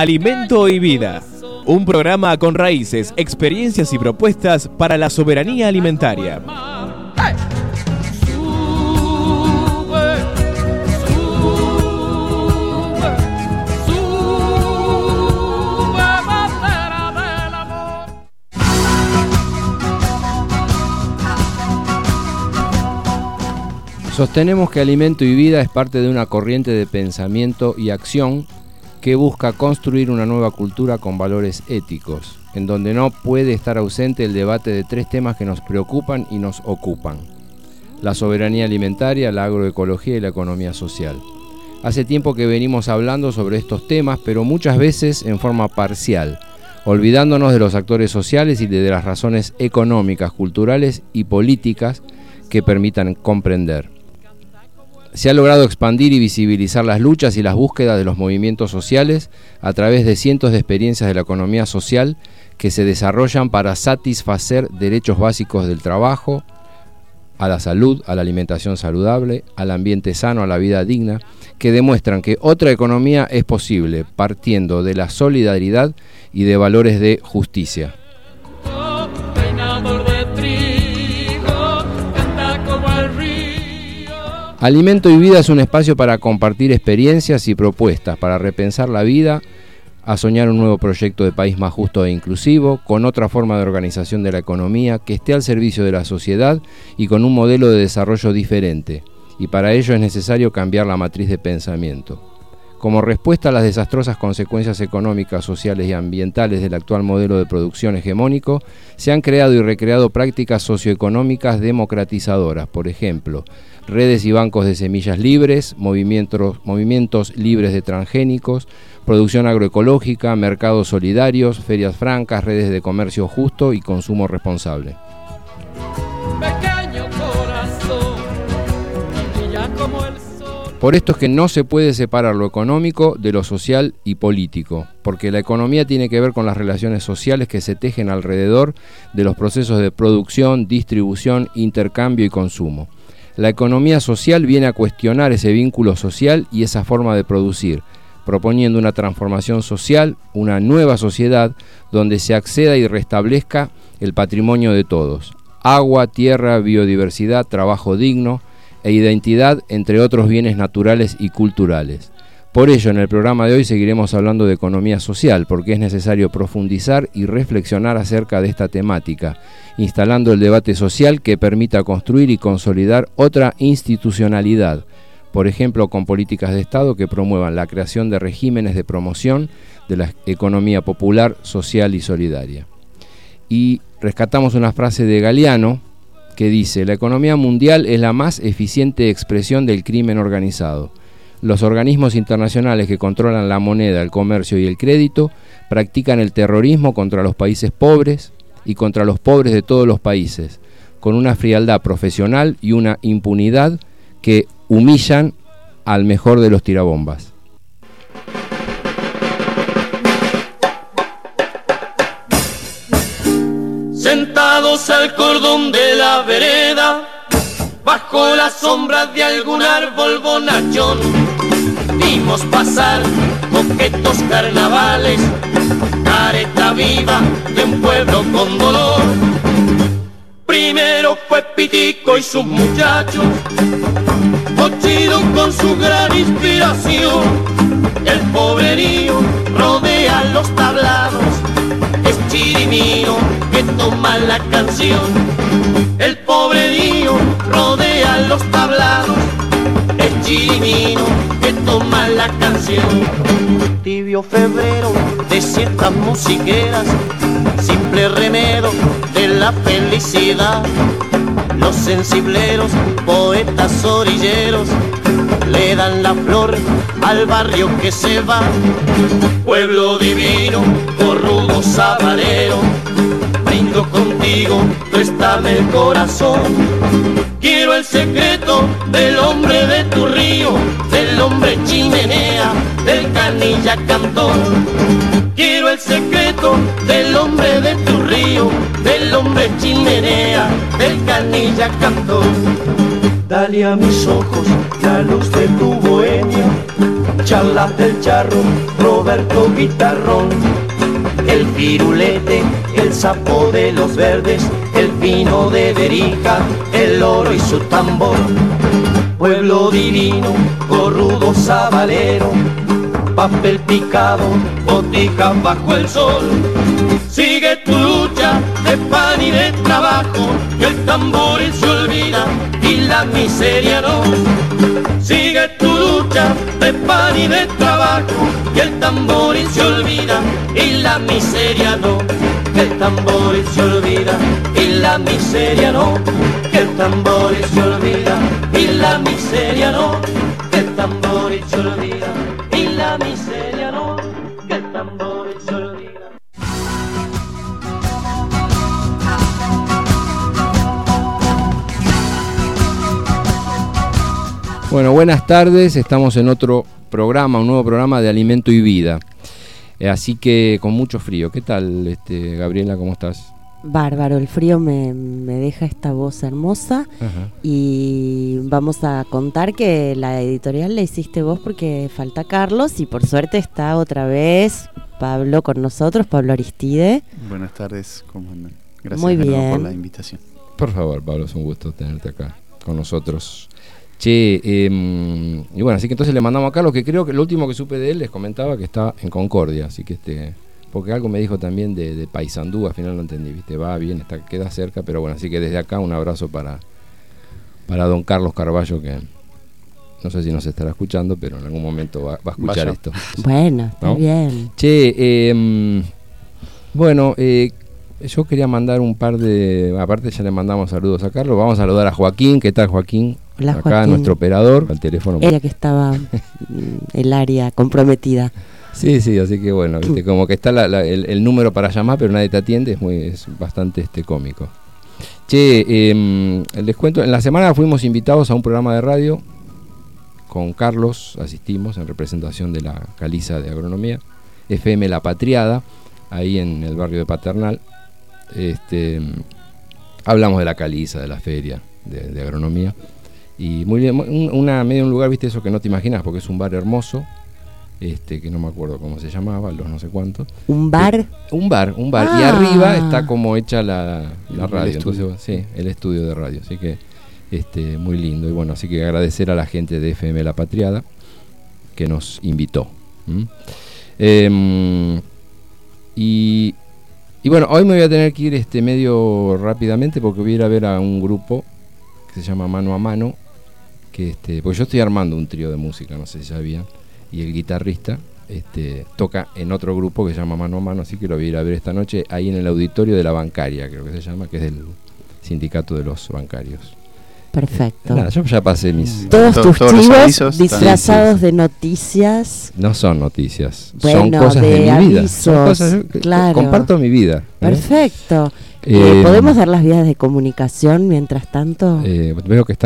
Alimento y Vida, un programa con raíces, experiencias y propuestas para la soberanía alimentaria. Sostenemos que Alimento y Vida es parte de una corriente de pensamiento y acción que busca construir una nueva cultura con valores éticos, en donde no puede estar ausente el debate de tres temas que nos preocupan y nos ocupan: la soberanía alimentaria, la agroecología y la economía social. Hace tiempo que venimos hablando sobre estos temas, pero muchas veces en forma parcial, olvidándonos de los actores sociales y de las razones económicas, culturales y políticas que permitan comprender. Se ha logrado expandir y visibilizar las luchas y las búsquedas de los movimientos sociales a través de cientos de experiencias de la economía social que se desarrollan para satisfacer derechos básicos del trabajo, a la salud, a la alimentación saludable, al ambiente sano, a la vida digna, que demuestran que otra economía es posible partiendo de la solidaridad y de valores de justicia. Alimento y Vida es un espacio para compartir experiencias y propuestas, para repensar la vida, a soñar un nuevo proyecto de país más justo e inclusivo, con otra forma de organización de la economía que esté al servicio de la sociedad y con un modelo de desarrollo diferente. Y para ello es necesario cambiar la matriz de pensamiento. Como respuesta a las desastrosas consecuencias económicas, sociales y ambientales del actual modelo de producción hegemónico, se han creado y recreado prácticas socioeconómicas democratizadoras, por ejemplo, redes y bancos de semillas libres, movimientos libres de transgénicos, producción agroecológica, mercados solidarios, ferias francas, redes de comercio justo y consumo responsable. Por esto es que no se puede separar lo económico de lo social y político, porque la economía tiene que ver con las relaciones sociales que se tejen alrededor de los procesos de producción, distribución, intercambio y consumo. La economía social viene a cuestionar ese vínculo social y esa forma de producir, proponiendo una transformación social, una nueva sociedad donde se acceda y restablezca el patrimonio de todos: agua, tierra, biodiversidad, trabajo digno e identidad, entre otros bienes naturales y culturales. Por ello, en el programa de hoy seguiremos hablando de economía social, porque es necesario profundizar y reflexionar acerca de esta temática, instalando el debate social que permita construir y consolidar otra institucionalidad, por ejemplo, con políticas de Estado que promuevan la creación de regímenes de promoción de la economía popular, social y solidaria. Y rescatamos una frase de Galeano que dice: la economía mundial es la más eficiente expresión del crimen organizado. Los organismos internacionales que controlan la moneda, el comercio y el crédito practican el terrorismo contra los países pobres y contra los pobres de todos los países, con una frialdad profesional y una impunidad que humillan al mejor de los tirabombas. Sentados al cordón de la vereda, bajo la sombra de algún árbol bonachón, vimos pasar coquetos carnavales, careta viva de un pueblo con dolor. Primero fue Pitico y sus muchachos, Cochido con su gran inspiración. El pobrerío rodea los tablados, es Chirimino que toma la canción. El pobrerío rodea los tablados, es Chirimino que toma la canción. Tibio febrero de ciertas musiqueras, simple remedio de la felicidad. Los sensibleros, poetas orilleros, le dan la flor al barrio que se va. Pueblo divino, corrudo sabanero, brindo contigo, préstame el corazón. Quiero el secreto del hombre de tu río, del hombre chimenea, del canilla cantor. Quiero el secreto del hombre de tu río, del hombre chimenea, del canilla cantor. Dale a mis ojos la luz de tu bohemia, charlas del charro, Roberto Guitarrón. El firulete, el sapo de los verdes, el pino de Berija, el oro y su tambor. Pueblo divino, corrudo sabalero, papel picado, botica bajo el sol. Sigue tu lucha de pan y de trabajo, que el tambor se olvida y la miseria no. Sigue tu lucha de pan y de trabajo, que el tambor se olvida y la miseria no. Que el tambor se olvida y la miseria no. Que el tambor se olvida y la miseria no. Que el tambor se olvida y la miseria no. Que el tambor se olvida. Bueno, buenas tardes, estamos en otro programa, un nuevo programa de Alimento y Vida. Así que con mucho frío. ¿Qué tal, Gabriela, cómo estás? Bárbaro, el frío me deja esta voz hermosa. Ajá. Y vamos a contar que la editorial la hiciste vos porque falta Carlos y por suerte está otra vez Pablo con nosotros, Pablo Aristide. Buenas tardes, ¿cómo andan? Gracias Muy bien. por la invitación. Por favor, Pablo, es un gusto tenerte acá con nosotros. Che, y bueno, así que entonces le mandamos a Carlos, que creo que lo último que supe de él les comentaba que está en Concordia, así que porque algo me dijo también de Paysandú, al final no entendí, viste, va bien, queda cerca, pero bueno, así que desde acá un abrazo para don Carlos Carballo, que no sé si nos estará escuchando, pero en algún momento va a escuchar esto. Bueno, está ¿no? Bien. Che, bueno, yo quería mandar un par de... Aparte ya le mandamos saludos a Carlos. Vamos a saludar a Joaquín. ¿Qué tal, Joaquín? Hola, acá Joaquín. Nuestro operador, al teléfono. Ella que estaba el área comprometida. Sí, así que bueno, ¿viste? Como que está el número para llamar, pero nadie te atiende, es bastante cómico. Che, les cuento, en la semana fuimos invitados a un programa de radio. Con Carlos asistimos en representación de la Caliza de Agronomía, FM La Patriada, ahí en el barrio de Paternal. Hablamos de la Caliza, de la feria de agronomía, y muy bien, medio un lugar, viste, eso que no te imaginas, porque es un bar hermoso, que no me acuerdo cómo se llamaba, los no sé cuántos. ¿Un bar? Un bar, y arriba está como hecha la radio, entonces sí, el estudio de radio, así que muy lindo, y bueno, así que agradecer a la gente de FM La Patriada que nos invitó. Y bueno, hoy me voy a tener que ir medio rápidamente porque voy a ir a ver a un grupo que se llama Mano a Mano, que porque yo estoy armando un trío de música, no sé si sabían, y el guitarrista toca en otro grupo que se llama Mano a Mano, así que lo voy a ir a ver esta noche ahí en el auditorio de la Bancaria, creo que se llama, que es del Sindicato de los Bancarios. Perfecto. Nada, yo ya pasé mis... Todos tus chivos disfrazados de noticias. No son noticias, bueno, son cosas de mi aviso, vida. Son cosas, claro. Comparto mi vida. Perfecto. ¿Podemos dar las vías de comunicación mientras tanto? Veo que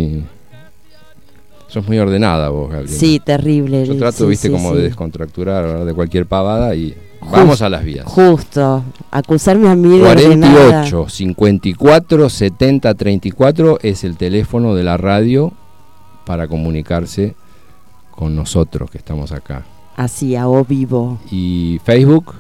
sos muy ordenada vos, Gabriela. Sí, terrible. Yo trato, de descontracturar, hablar de cualquier pavada y... Vamos a las vías. Justo, acusarme a mí de 48 54 70 34 es el teléfono de la radio para comunicarse con nosotros que estamos acá. Así, a O Vivo. Y Facebook.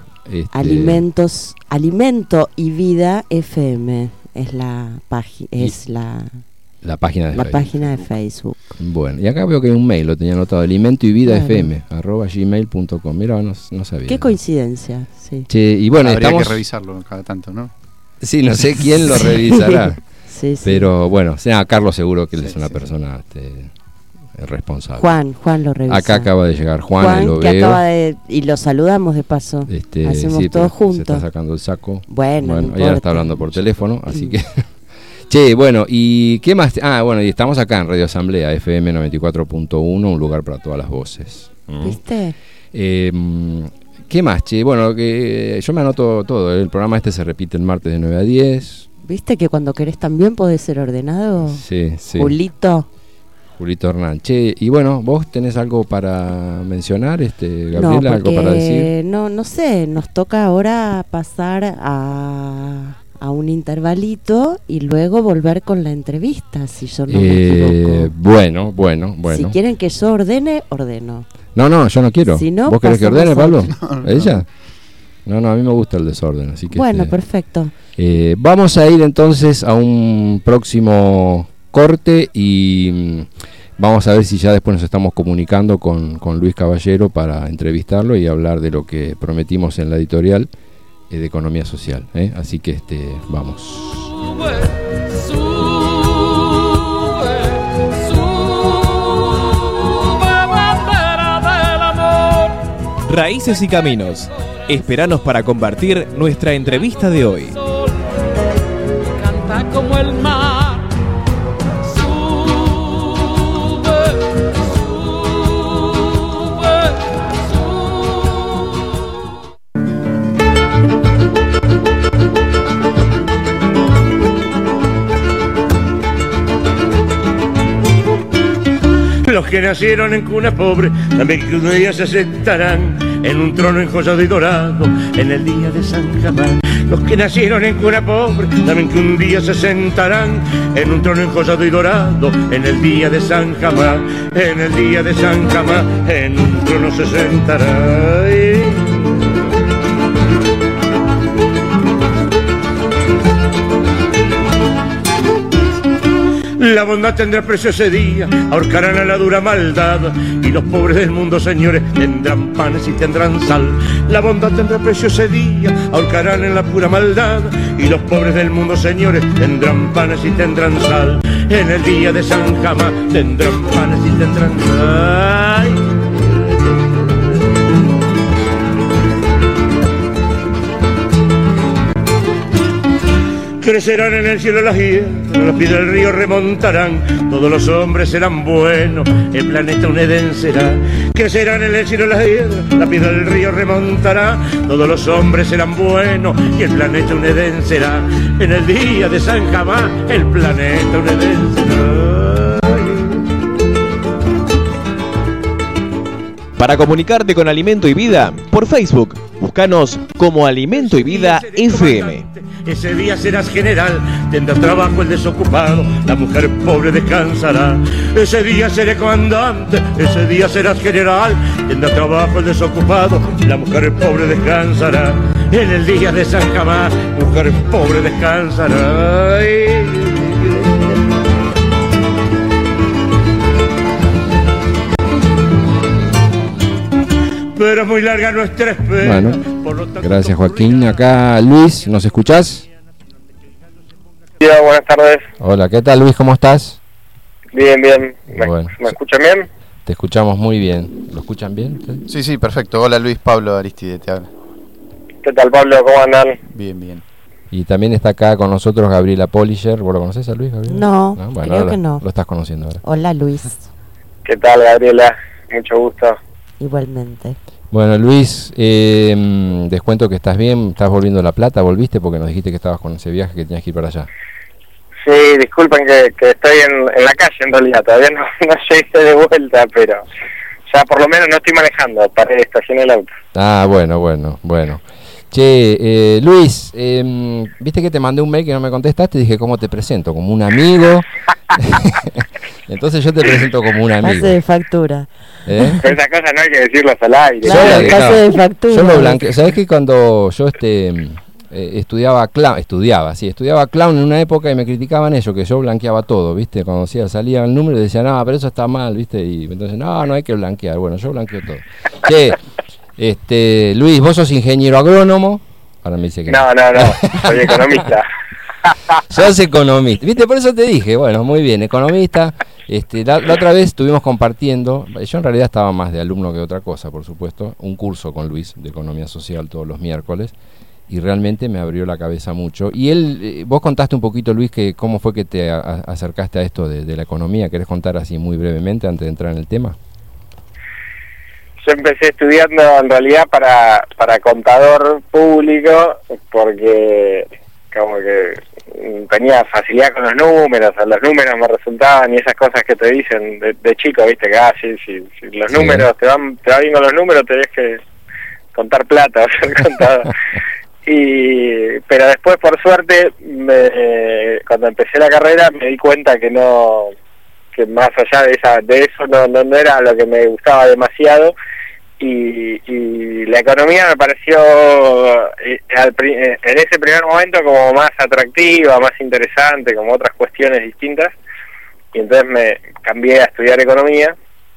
Alimento y Vida FM es la página. La página de Facebook. Bueno, y acá veo que hay un mail, lo tenía anotado, alimento y vida fm @gmail.com. Mira, no sabía. Qué coincidencia, sí. Che, y bueno, habría que revisarlo cada tanto, ¿no? Sí, no sé quién lo revisará. Sí. Pero bueno, Carlos seguro que él es una persona responsable. Juan lo revisa. Acá acaba de llegar Juan y lo que veo. Y lo saludamos de paso. Hacemos todos juntos. Se está sacando el saco. Bueno, no ella está hablando por teléfono, así que... Che, bueno, ¿y qué más? Bueno, y estamos acá en Radio Asamblea, FM 94.1, un lugar para todas las voces. ¿Viste? ¿Qué más, che? Bueno, que yo me anoto todo, el programa se repite el martes de 9 a 10. ¿Viste que cuando querés también podés ser ordenado? Sí. Julito Hernán. Che, y bueno, ¿vos tenés algo para mencionar, Gabriela? No, ¿Algo para decir? No sé, nos toca ahora pasar a a un intervalito y luego volver con la entrevista, si yo no me equivoco. Bueno. Si quieren que yo ordene, ordeno. No, yo no quiero. Si no, ¿vos querés que ordene, Pablo? No. ¿Ella? No, a mí me gusta el desorden, así que... Bueno, perfecto. Vamos a ir entonces a un próximo corte y vamos a ver si ya después nos estamos comunicando con Luis Caballero para entrevistarlo y hablar de lo que prometimos en la editorial de Economía Social. Así que vamos. Raíces y Caminos. Esperanos para compartir nuestra entrevista de hoy. Canta como el mar. Los que nacieron en cuna pobre también que un día se sentarán en un trono enjollado y dorado en el día de San Jamás. Los que nacieron en cuna pobre también que un día se sentarán en un trono enjollado y dorado en el día de San Jamás. En el día de San Jamás en un trono se sentarán. La bondad tendrá precio ese día, ahorcarán a la dura maldad, y los pobres del mundo, señores, tendrán panes y tendrán sal. La bondad tendrá precio ese día, ahorcarán en la pura maldad, y los pobres del mundo, señores, tendrán panes y tendrán sal. En el día de San Jamás tendrán panes y tendrán sal. Crecerán en el cielo las hiedras, los pies del río remontarán, todos los hombres serán buenos, el planeta un Edén será. Crecerán en el cielo las hiedras, la piedra del río remontará, todos los hombres serán buenos y el planeta un Edén será. En el día de San Jamás, el planeta un Edén será. Para comunicarte con Alimento y Vida, por Facebook, búscanos como Alimento y Vida FM. Ese día serás general, tendrá trabajo el desocupado, la mujer pobre descansará. Ese día seré comandante, ese día serás general, tendrá trabajo el desocupado, la mujer pobre descansará. En el día de San Jamás, mujer pobre descansará. Pero es muy larga nuestra espera. Bueno, gracias Joaquín. Acá Luis, ¿nos escuchás? Sí, buenas tardes. Hola, ¿qué tal Luis? ¿Cómo estás? Bien. Bueno, ¿Me escuchan bien? te escuchamos muy bien. ¿Lo escuchan bien ustedes? Sí, perfecto. Hola Luis, Pablo Aristide, te habla. ¿Qué tal, Pablo? ¿Cómo andan? Bien. Y también está acá con nosotros Gabriela Polisher. ¿Vos lo conocés a Luis, Gabriela? No, Bueno, creo ahora que no. Lo estás conociendo ahora. Hola, Luis. ¿Qué tal, Gabriela? Mucho gusto. Igualmente. Bueno, Luis, les cuento que estás bien, estás volviendo a La Plata, volviste porque nos dijiste que estabas con ese viaje que tenías que ir para allá. Sí, disculpen que estoy en la calle en realidad, todavía no llegué de vuelta, pero ya por lo menos no estoy manejando, paré, estacioné el auto. Ah, bueno. Che, Luis, viste que te mandé un mail que no me contestaste, dije, ¿cómo te presento? ¿Como un amigo? Entonces yo te presento como un amigo. Pase de factura. Esas cosas no hay que decirlas al aire. Claro, pase de factura. Yo lo blanqueé. ¿Sabés que cuando yo estudiaba clown en una época y me criticaban eso, que yo blanqueaba todo, ¿viste? Cuando salía el número y decían, no, pero eso está mal, ¿viste? Y entonces, no hay que blanquear. Bueno, yo blanqueo todo. Che, Luis, vos sos ingeniero agrónomo. Ahora me dice que no, soy economista. Sos economista, ¿viste? Por eso te dije, bueno, muy bien, economista. La otra vez estuvimos compartiendo, yo en realidad estaba más de alumno que otra cosa, por supuesto, un curso con Luis de Economía Social todos los miércoles, y realmente me abrió la cabeza mucho. Y vos contaste un poquito, Luis, que cómo fue que te acercaste a esto de la economía. ¿Querés contar así muy brevemente antes de entrar en el tema? Yo empecé estudiando en realidad para contador público, porque como que tenía facilidad con los números me resultaban, y esas cosas que te dicen de chico, viste, que si los números te va bien con los números, tenés que contar plata, ser contador. Pero después, por suerte, cuando empecé la carrera me di cuenta que más allá de eso no era lo que me gustaba demasiado, y la economía me pareció en ese primer momento como más atractiva, más interesante, como otras cuestiones distintas, y entonces me cambié a estudiar economía.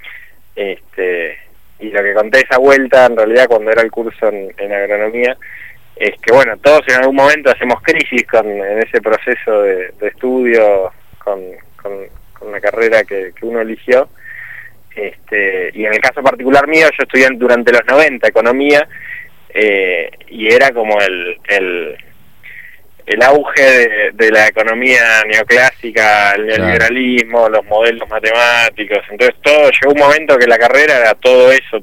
Y lo que conté esa vuelta, en realidad, cuando era el curso en agronomía, es que bueno, todos en algún momento hacemos crisis en ese proceso de estudio con la carrera que uno eligió. Y en el caso particular mío, yo estudié durante los 90 economía, y era como el auge de la economía neoclásica, el neoliberalismo, los modelos matemáticos. Entonces llegó un momento que la carrera era todo eso,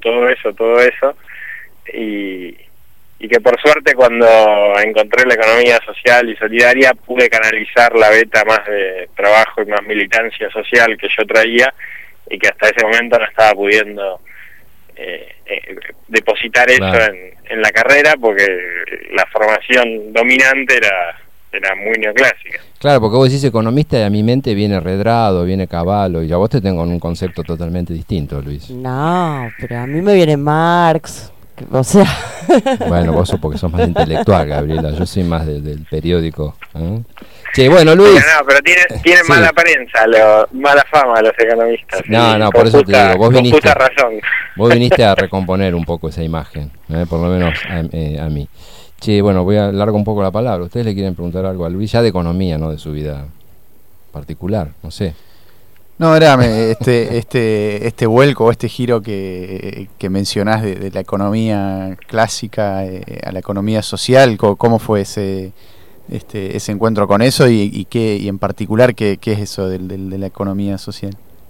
y que por suerte, cuando encontré la economía social y solidaria, pude canalizar la beta más de trabajo y más militancia social que yo traía, y que hasta ese momento no estaba pudiendo depositar eso en la carrera, porque la formación dominante era muy neoclásica. Claro, porque vos decís economista y a mi mente viene Redrado, viene Cavallo, y a vos te tengo un concepto totalmente distinto, Luis. No, pero a mí me viene Marx, o sea... Bueno, vos sos porque sos más intelectual, Gabriela, yo soy más del periódico. Che, bueno, Luis... No, pero tienen mala prensa, mala fama los economistas. No, por eso te digo, vos razón. viniste a recomponer un poco esa imagen, por lo menos a mí. Che, bueno, voy a largar un poco la palabra. ¿Ustedes le quieren preguntar algo a Luis? Ya de economía, no de su vida particular, no sé. No, era este vuelco, este giro que mencionás de la economía clásica a la economía social. ¿Cómo fue ese encuentro con eso y en particular qué es eso de la economía social?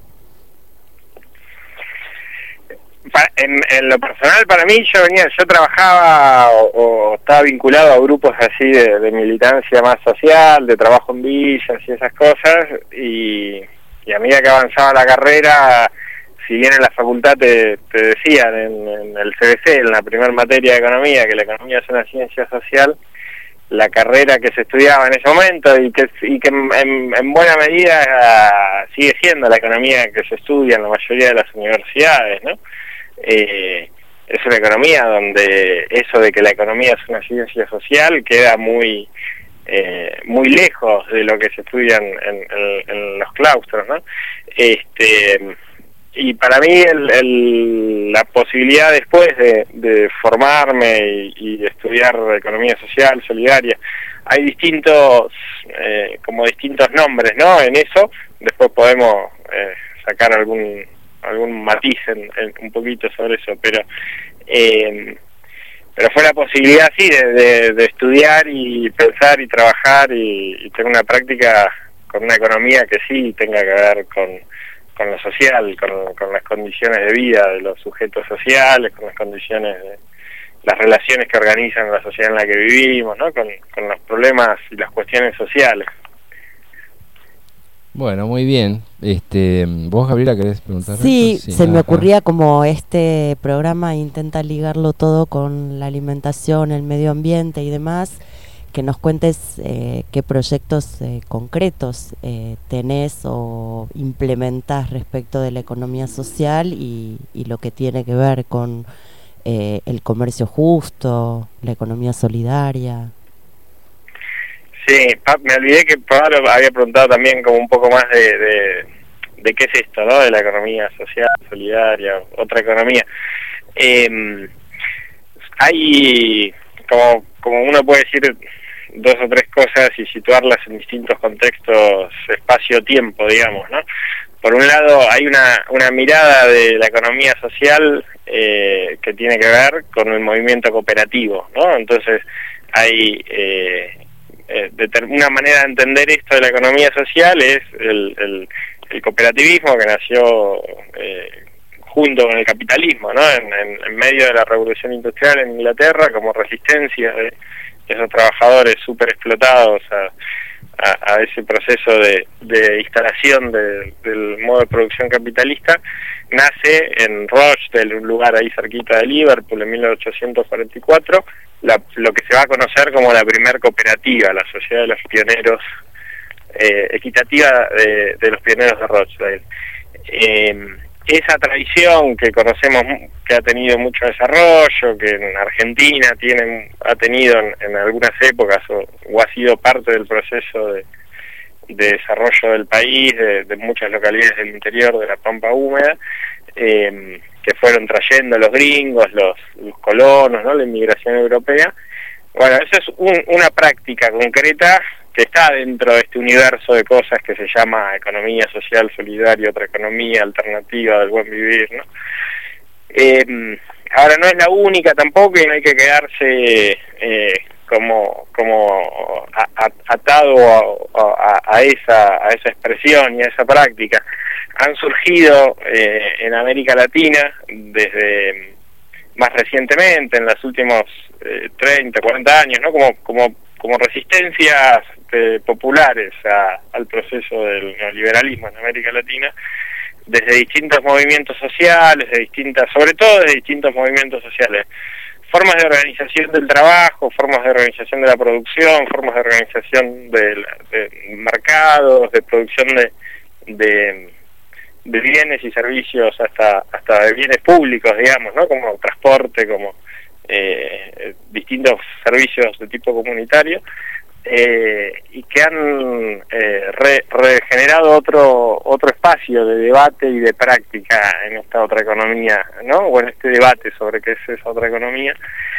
En lo personal, para mí, yo trabajaba o estaba vinculado a grupos así de militancia más social, de trabajo en villas y esas cosas, y a medida que avanzaba la carrera, si bien en la facultad te decían en el CBC, en la primera materia de economía, que la economía es una ciencia social, la carrera que se estudiaba en ese momento y que en buena medida sigue siendo la economía que se estudia en la mayoría de las universidades, ¿no? Es una economía donde eso de que la economía es una ciencia social queda muy lejos de lo que se estudia en los claustros, ¿no? Y para mí la posibilidad después de formarme y de estudiar economía social, solidaria, hay distintos nombres, ¿no? En eso después podemos sacar algún matiz un poquito sobre eso, pero fue la posibilidad sí de estudiar y pensar y trabajar y tener una práctica con una economía que sí tenga que ver con lo social, con las condiciones de vida de los sujetos sociales, con las condiciones de las relaciones que organizan la sociedad en la que vivimos, ¿no? Con los problemas y las cuestiones sociales. Bueno, muy bien. ¿Vos, Gabriela, querés preguntar? Sí, se me ocurría como este programa intenta ligarlo todo con la alimentación, el medio ambiente y demás, que nos cuentes qué proyectos concretos tenés o implementás respecto de la economía social y lo que tiene que ver con el comercio justo, la economía solidaria. Sí, me olvidé que Pablo había preguntado también como un poco más de qué es esto, ¿no? De la economía social, solidaria, otra economía. Hay, como uno puede decir, dos o tres cosas y situarlas en distintos contextos, espacio-tiempo, digamos, ¿no? Por un lado, hay una mirada de la economía social que tiene que ver con el movimiento cooperativo, ¿no? Entonces, hay una manera de entender esto de la economía social es el cooperativismo que nació junto con el capitalismo, ¿no? En medio de la revolución industrial en Inglaterra, como resistencia de esos trabajadores súper explotados a ese proceso de instalación del modo de producción capitalista, nace en Rochdale, un lugar ahí cerquita de Liverpool, en 1844, lo que se va a conocer como la primer cooperativa, la Sociedad de los Pioneros, equitativa de los pioneros de Rochdale. Esa tradición que conocemos, que ha tenido mucho desarrollo, que en Argentina ha tenido en algunas épocas o ha sido parte del proceso de desarrollo del país, de muchas localidades del interior de la Pampa Húmeda, que fueron trayendo los gringos, los colonos, ¿no? La inmigración europea. Bueno, eso es una práctica concreta que está dentro de este universo de cosas que se llama economía social solidaria, otra economía alternativa del buen vivir, ¿no? Ahora no es la única tampoco, y no hay que quedarse como atado a esa expresión y a esa práctica. Han surgido en América Latina desde más recientemente, en los últimos 30, 40 años, ¿no? Como resistencias populares al proceso del neoliberalismo en América Latina, desde distintos movimientos sociales, sobre todo de distintos movimientos sociales, formas de organización del trabajo, formas de organización de la producción, formas de organización de mercados, de producción de bienes y servicios, hasta de bienes públicos, digamos, ¿no? Como transporte, como distintos servicios de tipo comunitario, y que han regenerado otro espacio de debate y de práctica en esta otra economía, ¿no? O en este debate sobre qué es esa otra economía,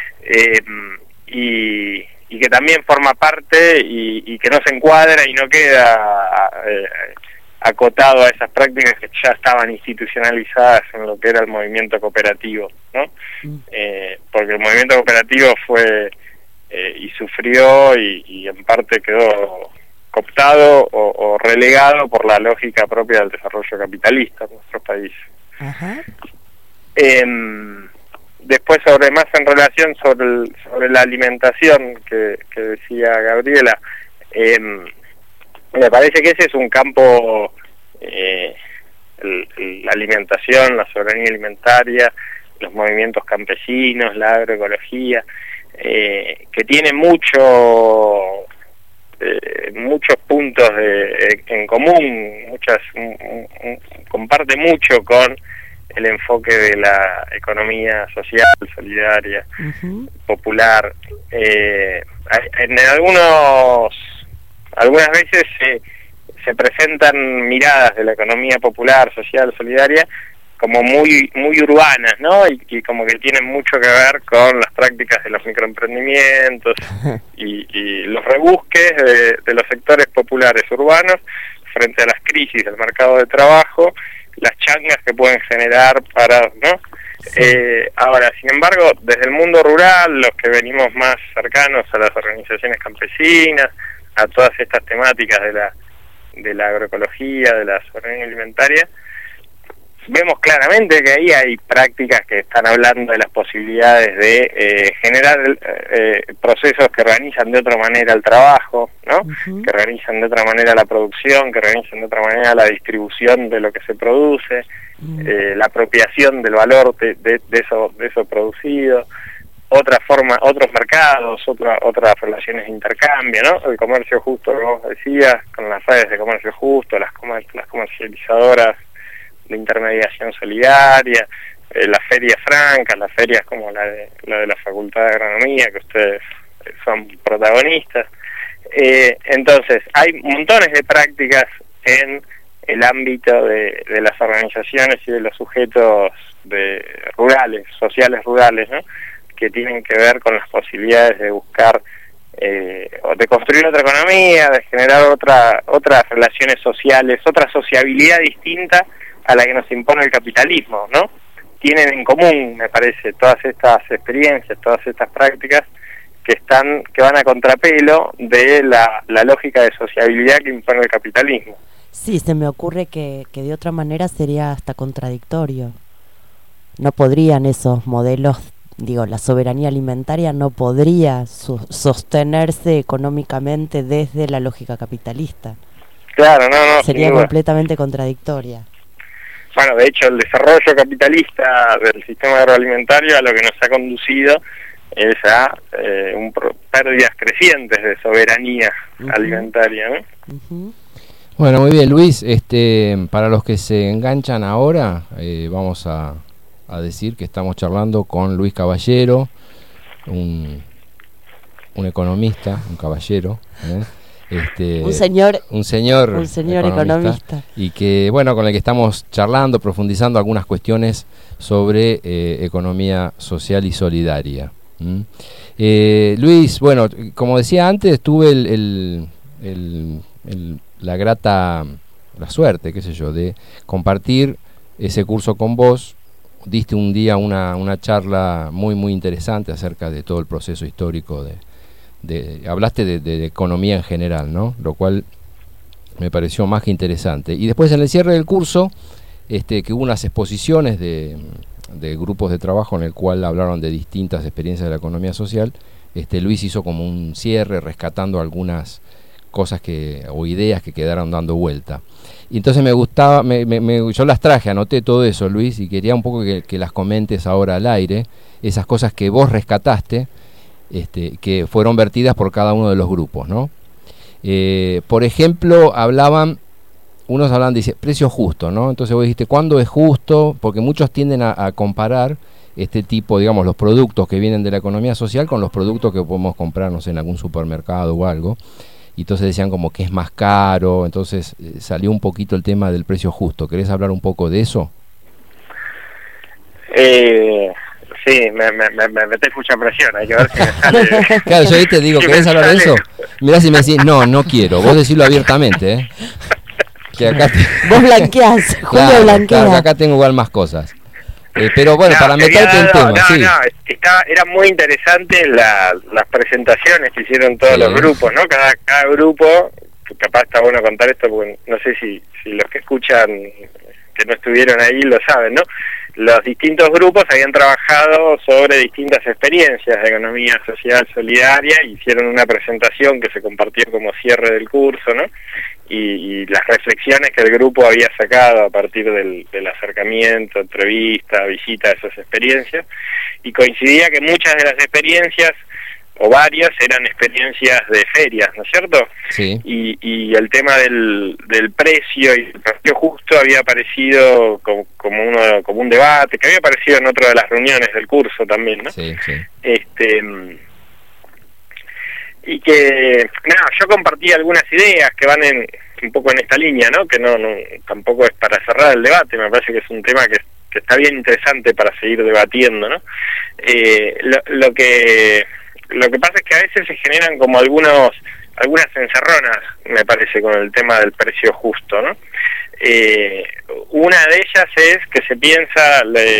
y que también forma parte y que no se encuadra y no queda acotado a esas prácticas que ya estaban institucionalizadas en lo que era el movimiento cooperativo, ¿no? Porque el movimiento cooperativo fue y sufrió y en parte quedó cooptado o relegado por la lógica propia del desarrollo capitalista en nuestros países. Ajá. Después más en relación sobre la alimentación que decía Gabriela, me parece que ese es un campo, la alimentación, la soberanía alimentaria, los movimientos campesinos, la agroecología, que tiene muchos puntos en común, comparte mucho con el enfoque de la economía social, solidaria, popular. En algunas veces se presentan miradas de la economía popular, social, solidaria como muy urbanas, ¿no? Y como que tienen mucho que ver con las prácticas de los microemprendimientos y los rebusques de los sectores populares urbanos frente a las crisis del mercado de trabajo, las changas que pueden generar ¿no? Ahora, sin embargo, desde el mundo rural, los que venimos más cercanos a las organizaciones campesinas, a todas estas temáticas de la agroecología, de la soberanía alimentaria, vemos claramente que ahí hay prácticas que están hablando de las posibilidades de generar procesos que organizan de otra manera el trabajo, ¿no? Que organizan de otra manera la producción, que organizan de otra manera la distribución de lo que se produce, la apropiación del valor de eso producido, otros mercados, otras relaciones de intercambio, ¿no? El comercio justo, como vos decías, con las redes de comercio justo, las comercializadoras de intermediación solidaria, las ferias francas, las ferias como la de la Facultad de Agronomía, que ustedes son protagonistas. Entonces, hay montones de prácticas en el ámbito de las organizaciones y de los sujetos rurales, sociales rurales, ¿no? Que tienen que ver con las posibilidades de buscar o de construir otra economía, de generar otras relaciones sociales, otra sociabilidad distinta a la que nos impone el capitalismo, ¿no? Tienen en común, me parece, todas estas experiencias, todas estas prácticas que van a contrapelo de la lógica de sociabilidad que impone el capitalismo. Sí, se me ocurre que de otra manera sería hasta contradictorio. No podrían esos modelos, la soberanía alimentaria no podría sostenerse económicamente desde la lógica capitalista. Claro, no. Sería completamente contradictoria. Bueno, de hecho, el desarrollo capitalista del sistema agroalimentario a lo que nos ha conducido es a pérdidas crecientes de soberanía alimentaria, ¿no? Bueno, muy bien, Luis. Para los que se enganchan ahora, vamos a decir que estamos charlando con Luis Caballero, un economista, un caballero, un señor economista, y que, bueno, con el que estamos charlando, profundizando algunas cuestiones sobre economía social y solidaria. Luis, bueno, como decía antes, tuve la suerte, qué sé yo, de compartir ese curso con vos. Diste un día una charla muy interesante acerca de todo el proceso histórico hablaste de economía en general, ¿no? Lo cual me pareció más que interesante. Y después, en el cierre del curso, que hubo unas exposiciones de grupos de trabajo en el cual hablaron de distintas experiencias de la economía social. Luis hizo como un cierre rescatando algunas cosas o ideas que quedaron dando vuelta. Y entonces me gustaba, yo las traje, anoté todo eso, Luis, y quería un poco que las comentes ahora al aire, esas cosas que vos rescataste, que fueron vertidas por cada uno de los grupos, ¿no? Por ejemplo, unos hablaban de precio justo, ¿no? Entonces vos dijiste, ¿cuándo es justo? Porque muchos tienden a comparar este tipo, digamos, los productos que vienen de la economía social con los productos que podemos comprar, no sé, en algún supermercado o algo. Y entonces decían como que es más caro, entonces salió un poquito el tema del precio justo. ¿Querés hablar un poco de eso? Sí, me metés mucha presión, hay que ver si me sale. Claro, yo ahí te digo, ¿querés hablar de eso? Mirá si me decís, no quiero, vos decilo abiertamente, ¿eh? Que acá vos blanqueás, Julio, claro, blanquea. Claro, acá tengo igual más cosas. Pero bueno, para meterte en tema, sí. Eran muy interesantes las presentaciones que hicieron todos los grupos, ¿no? Cada grupo, capaz está bueno contar esto porque no sé si los que escuchan que no estuvieron ahí lo saben, ¿no? Los distintos grupos habían trabajado sobre distintas experiencias de economía social solidaria, hicieron una presentación que se compartió como cierre del curso, ¿no? Y las reflexiones que el grupo había sacado a partir del acercamiento, entrevista, visita a esas experiencias, y coincidía que muchas de las experiencias, o varias, eran experiencias de ferias, ¿no es cierto? Sí. Y el tema del precio y el precio justo había aparecido como un debate, que había aparecido en otra de las reuniones del curso también, ¿no? Sí. Y que, yo compartí algunas ideas que van un poco en esta línea, ¿no? Que no tampoco es para cerrar el debate, me parece que es un tema que está bien interesante para seguir debatiendo, ¿no? Lo que pasa es que a veces se generan como algunas encerronas, me parece, con el tema del precio justo, ¿no? Una de ellas es que se piensa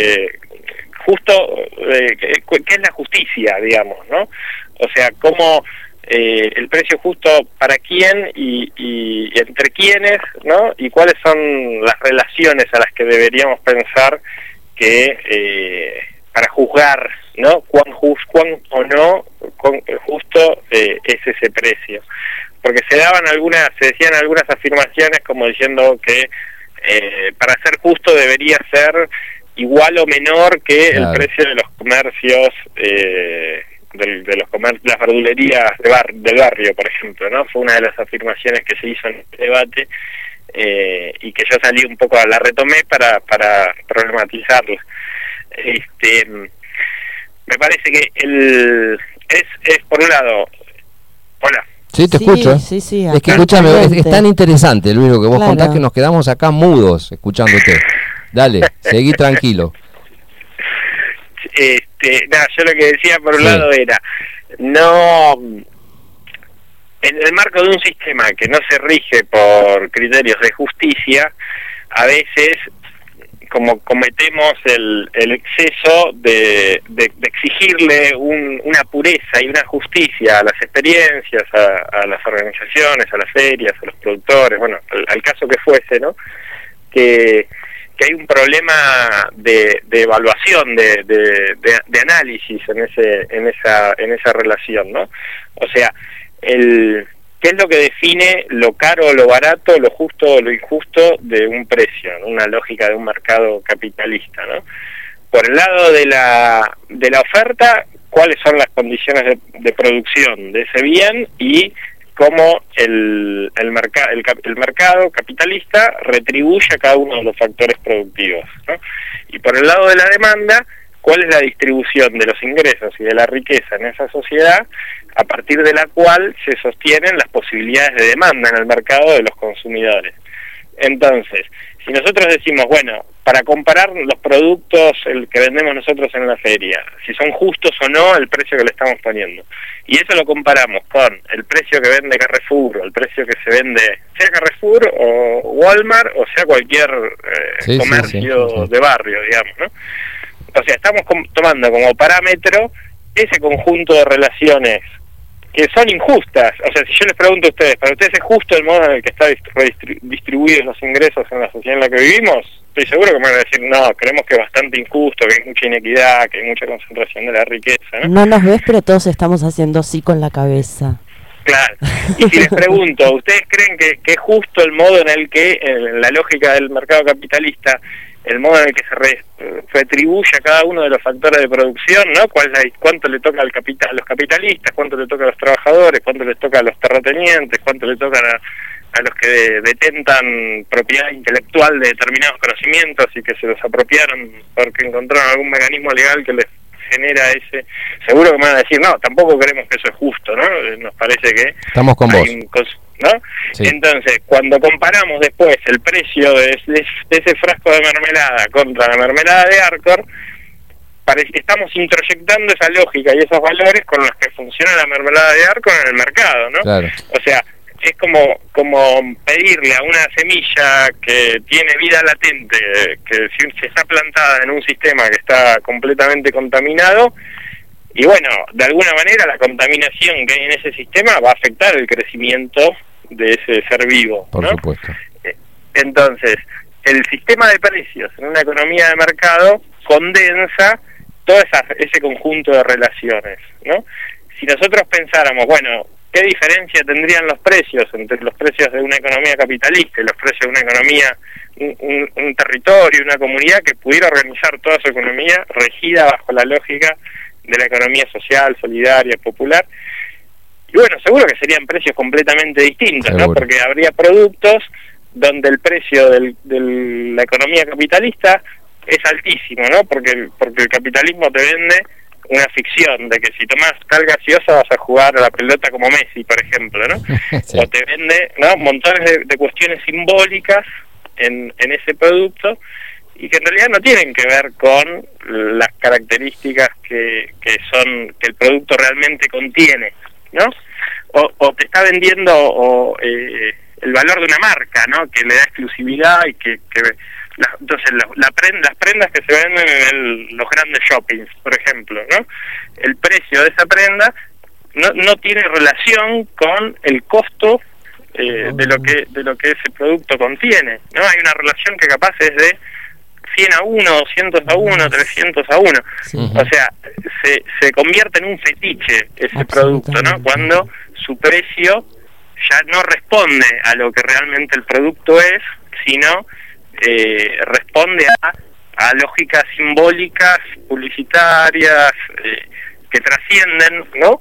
qué es la justicia, digamos, ¿no? O sea, cómo el precio justo para quién y entre quiénes, ¿no? Y cuáles son las relaciones a las que deberíamos pensar que para juzgar, ¿no? Cuán o no justo es ese precio. Porque se decían algunas afirmaciones como diciendo que para ser justo debería ser igual o menor que el precio de los comercios las verdulerías del barrio, por ejemplo, ¿no? Fue una de las afirmaciones que se hizo en este debate y que yo salí un poco, la retomé para problematizarla. Me parece que es por un lado. Hola. Sí, te escucho. Sí, es que escúchame, es tan interesante, Luis, lo que vos contás, que nos quedamos acá mudos escuchándote. Dale, seguí tranquilo. Yo lo que decía por un lado era, en el marco de un sistema que no se rige por criterios de justicia, a veces como cometemos el exceso de exigirle una pureza y una justicia a las experiencias, a las organizaciones, a las ferias, a los productores, bueno, al caso que fuese, ¿no? Que hay un problema de evaluación, de análisis en esa relación, ¿no? O sea, ¿qué es lo que define lo caro o lo barato, lo justo o lo injusto de un precio, ¿no? Una lógica de un mercado capitalista, ¿no? Por el lado de la oferta, cuáles son las condiciones de producción de ese bien y cómo el mercado capitalista retribuye a cada uno de los factores productivos, ¿no? Y por el lado de la demanda, cuál es la distribución de los ingresos y de la riqueza en esa sociedad, a partir de la cual se sostienen las posibilidades de demanda en el mercado de los consumidores. Entonces, si nosotros decimos, bueno, para comparar los productos que vendemos nosotros en la feria, si son justos o no el precio que le estamos poniendo, y eso lo comparamos con el precio que vende Carrefour, o el precio que se vende, sea Carrefour o Walmart, o sea cualquier comercio de barrio, digamos, ¿no? O sea, estamos tomando como parámetro ese conjunto de relaciones que son injustas. O sea, si yo les pregunto a ustedes, ¿para ustedes es justo el modo en el que está distribuidos los ingresos en la sociedad en la que vivimos? Estoy seguro que me van a decir, no, creemos que es bastante injusto, que hay mucha inequidad, que hay mucha concentración de la riqueza, ¿no? No nos ves, pero todos estamos haciendo sí con la cabeza. Claro. Y si les pregunto, ¿ustedes creen que es justo el modo en el que, en la lógica del mercado capitalista, el modo en el que se retribuye a cada uno de los factores de producción, ¿no? ¿Cuánto le toca a los capitalistas? ¿Cuánto le toca a los trabajadores? ¿Cuánto les toca a los terratenientes? ¿Cuánto le toca a los que detentan propiedad intelectual de determinados conocimientos y que se los apropiaron porque encontraron algún mecanismo legal que les genera ese? Seguro que me van a decir, no, tampoco creemos que eso es justo, ¿no? Nos parece que estamos con vos, ¿no? Sí. Entonces, cuando comparamos después el precio de ese frasco de mermelada contra la mermelada de Arcor, estamos introyectando esa lógica y esos valores con los que funciona la mermelada de Arcor en el mercado, ¿no? Claro. O sea, es como pedirle a una semilla que tiene vida latente, que si está plantada en un sistema que está completamente contaminado, y bueno, de alguna manera la contaminación que hay en ese sistema va a afectar el crecimiento de ese ser vivo, por ¿no? supuesto. Entonces, el sistema de precios en una economía de mercado condensa todo ese conjunto de relaciones, ¿no? Si nosotros pensáramos, bueno, ¿qué diferencia tendrían los precios entre los precios de una economía capitalista y los precios de una economía, un territorio, una comunidad que pudiera organizar toda su economía regida bajo la lógica de la economía social, solidaria, popular? Y bueno, seguro que serían precios completamente distintos, ¿no? Porque habría productos donde el precio de la economía capitalista es altísimo, ¿no? Porque el capitalismo te vende una ficción de que si tomas tal gaseosa vas a jugar a la pelota como Messi, por ejemplo, ¿no? Sí. O te vende, ¿no?, montones de cuestiones simbólicas en ese producto y que en realidad no tienen que ver con las características que el producto realmente contiene, ¿no? O te está vendiendo el valor de una marca, ¿no?, que le da exclusividad y entonces las prendas que se venden en los grandes shoppings, por ejemplo, ¿no?, el precio de esa prenda no tiene relación con el costo de lo que ese producto contiene, ¿no? Hay una relación que capaz es de 100 a 1, 200 a 1, 300 a 1. Sí. O sea, se convierte en un fetiche ese producto, ¿no? Cuando su precio ya no responde a lo que realmente el producto es, sino responde a lógicas simbólicas, publicitarias, que trascienden, ¿no?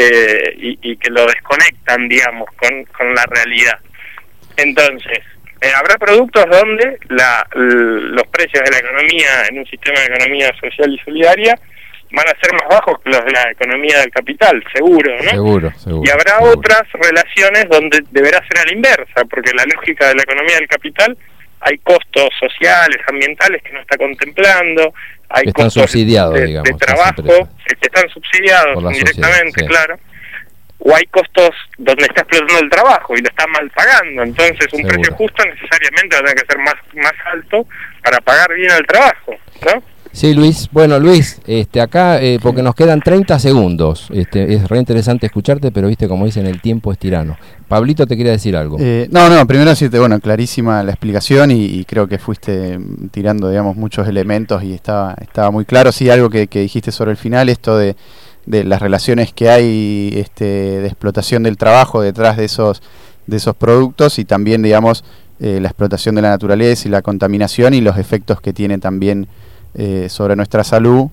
Y que lo desconectan, digamos, con la realidad. Entonces, habrá productos donde los precios de la economía en un sistema de economía social y solidaria van a ser más bajos que los de la economía del capital, seguro, ¿no? Seguro. Y habrá otras relaciones donde deberá ser a la inversa, porque la lógica de la economía del capital hay costos sociales, ambientales que no está contemplando, hay que están costos subsidiados, digamos, de trabajo que están subsidiados directamente, sí. Claro. O hay costos donde está explotando el trabajo y lo está mal pagando, entonces un precio justo necesariamente va a tener que ser más alto para pagar bien el trabajo, ¿no? Sí, Luis. Bueno, Luis, acá, porque nos quedan 30 segundos, es re interesante escucharte, pero viste, como dicen, el tiempo es tirano. Pablito te quería decir algo. No, primero decirte, bueno, clarísima la explicación y creo que fuiste tirando, digamos, muchos elementos y estaba muy claro. Sí, algo que dijiste sobre el final, esto de las relaciones que hay de explotación del trabajo detrás de esos productos y también, digamos, la explotación de la naturaleza y la contaminación y los efectos que tiene también sobre nuestra salud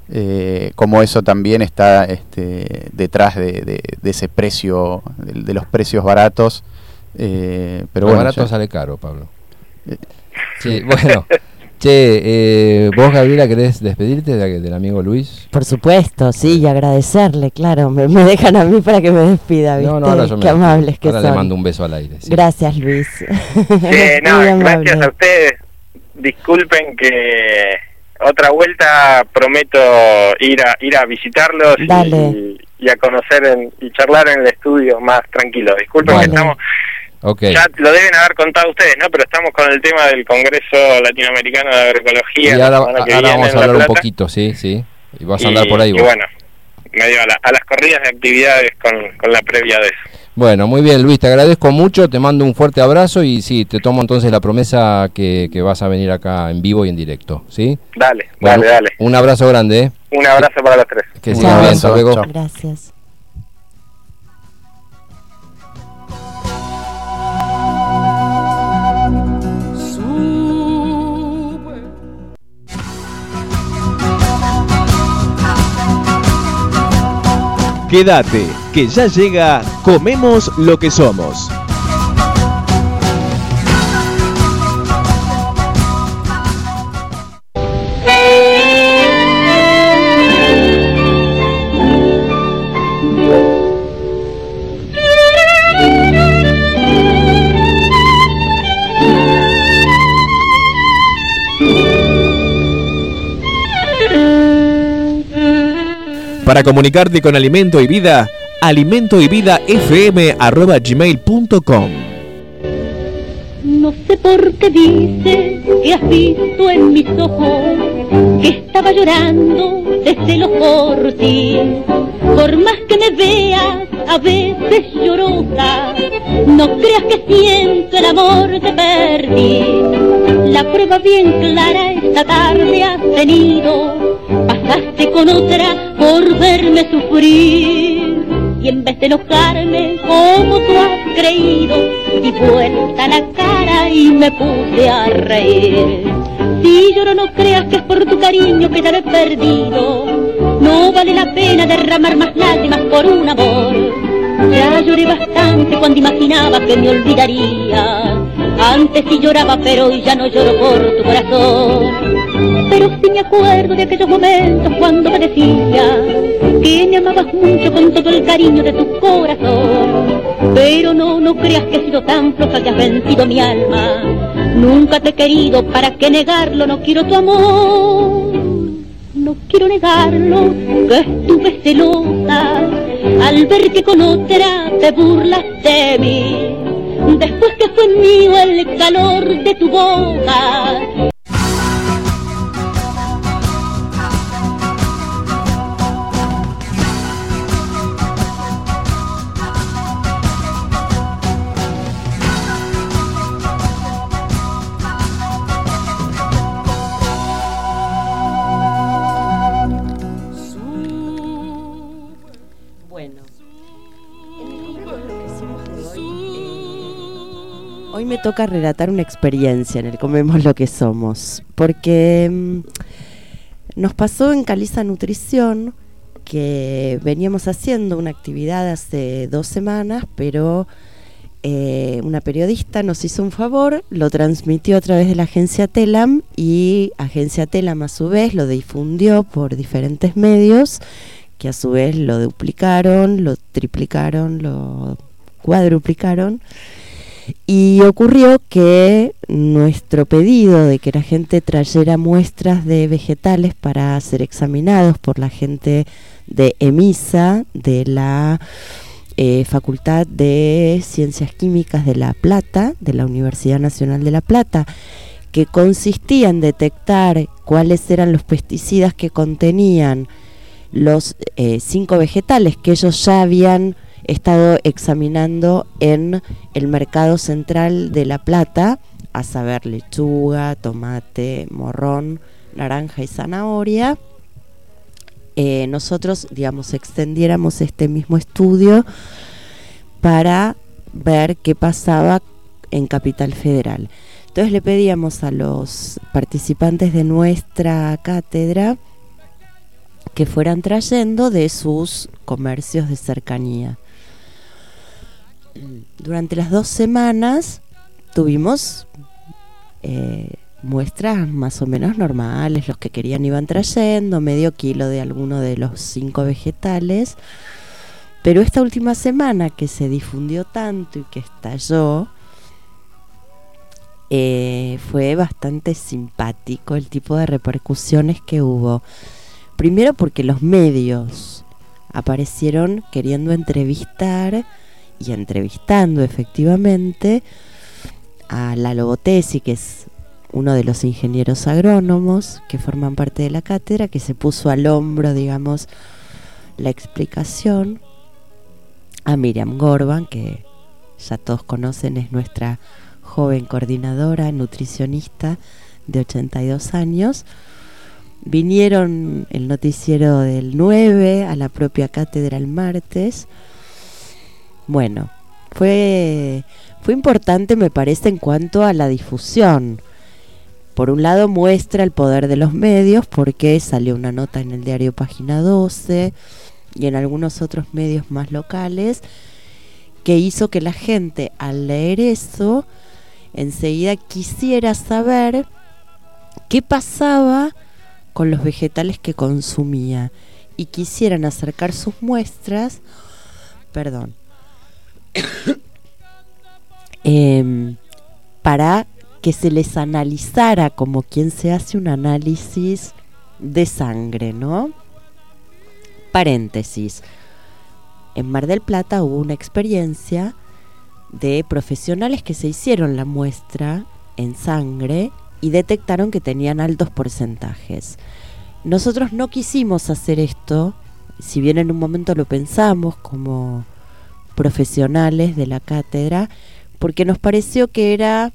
cómo eso también está detrás de ese precio, de los precios baratos. Pero lo bueno, barato sale caro, Pablo. Sí, bueno. Che, vos, Gabriela, ¿querés despedirte del amigo Luis? Por supuesto, sí, y agradecerle, claro. Me dejan a mí para que me despida, ¿viste? No, ahora yo me Qué amables que ahora son. le mando un beso al aire. Sí. Gracias, Luis. No, Muy amable. gracias a ustedes. Disculpen que otra vuelta prometo ir a visitarlos y a conocer y charlar en el estudio más tranquilo. Disculpen Dale. que estamos... Okay. Ya lo deben haber contado ustedes, ¿no? Pero estamos con el tema del Congreso Latinoamericano de Agroecología. Y la ahora semana que viene vamos a en La hablar un Plata. poquito, sí. Y vas a andar por ahí Y vos. bueno, medio a las corridas de actividades con la previa de eso. Bueno, muy bien, Luis, te agradezco mucho, te mando un fuerte abrazo y sí, te tomo entonces la promesa que vas a venir acá en vivo y en directo, ¿sí? Dale, Bueno, dale. Un abrazo grande, ¿eh? Un abrazo para los tres. Que Un sigas bien, abrazo, hasta luego. chao. Gracias. Quédate, que ya llega Comemos lo que somos. Para comunicarte con Alimento y Vida, alimentoyvidafm@gmail.com. No sé por qué dices que has visto en mis ojos que estaba llorando de celos por ti. Por más que me veas a veces llorosa, no creas que siento el amor que perdí. La prueba bien clara esta tarde has tenido. Pasaste con otra por verme sufrir. Y en vez de enojarme como tú has creído, di vuelta la cara y me puse a reír. Si lloro no creas que es por tu cariño que te lo he perdido. No vale la pena derramar más lágrimas por un amor. Ya lloré bastante cuando imaginaba que me olvidaría. Antes sí lloraba pero hoy ya no lloro por tu corazón. Pero sí me acuerdo de aquellos momentos cuando me decías que me amabas mucho con todo el cariño de tu corazón. Pero no creas que he sido tan floja que has vencido mi alma. Nunca te he querido, ¿para qué negarlo? No quiero tu amor. No quiero negarlo, que estuve celosa al ver que con otra te burlas de mí. Después que fue mío el calor de tu boca. Hoy me toca relatar una experiencia en el Comemos lo que somos, porque nos pasó en Caliza Nutrición que veníamos haciendo una actividad hace 2 semanas, pero una periodista nos hizo un favor, lo transmitió a través de la agencia Telam y agencia Telam a su vez lo difundió por diferentes medios que a su vez lo duplicaron, lo triplicaron, lo cuadruplicaron. Y ocurrió que nuestro pedido de que la gente trayera muestras de vegetales para ser examinados por la gente de EMISA, de la Facultad de Ciencias Químicas de La Plata, de la Universidad Nacional de La Plata, que consistía en detectar cuáles eran los pesticidas que contenían los 5 vegetales que ellos ya habían estado examinando en el mercado central de La Plata, a saber lechuga, tomate, morrón, naranja y zanahoria. Nosotros, digamos, extendiéramos este mismo estudio para ver qué pasaba en Capital Federal. Entonces le pedíamos a los participantes de nuestra cátedra que fueran trayendo de sus comercios de cercanía. Durante las 2 semanas tuvimos muestras más o menos normales, los que querían iban trayendo medio kilo de alguno de los 5 vegetales, pero esta última semana que se difundió tanto y que estalló, fue bastante simpático el tipo de repercusiones que hubo. Primero porque los medios aparecieron queriendo entrevistar y entrevistando efectivamente a Lalo Botesi, que es uno de los ingenieros agrónomos que forman parte de la cátedra, que se puso al hombro, digamos, la explicación, a Miriam Gorban, que ya todos conocen, es nuestra joven coordinadora, nutricionista de 82 años. Vinieron el noticiero del 9 a la propia cátedra el martes. Bueno, fue importante, me parece, en cuanto a la difusión. Por un lado muestra el poder de los medios, porque salió una nota en el diario Página 12 y en algunos otros medios más locales, que hizo que la gente, al leer eso, enseguida quisiera saber qué pasaba con los vegetales que consumía y quisieran acercar sus muestras, para que se les analizara como quien se hace un análisis de sangre, ¿no? Paréntesis. En Mar del Plata hubo una experiencia de profesionales que se hicieron la muestra en sangre y detectaron que tenían altos porcentajes. Nosotros no quisimos hacer esto, si bien en un momento lo pensamos como profesionales de la cátedra, porque nos pareció que era